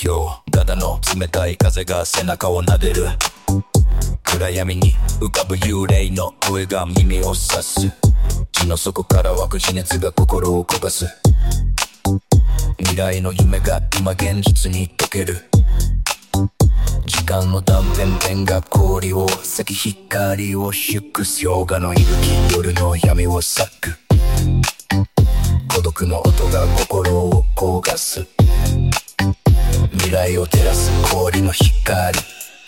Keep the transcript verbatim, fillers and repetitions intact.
氷灘の冷たい風が背中を撫でる。暗闇に浮かぶ幽霊の声が耳を刺す。地の底から湧く地熱が心を焦がす。未来の夢が今現実に溶ける。時間の断片片が氷を裂き光を祝す。氷河の息吹夜の闇を裂く。孤独の音が心を焦がす。未来を照らす氷の光。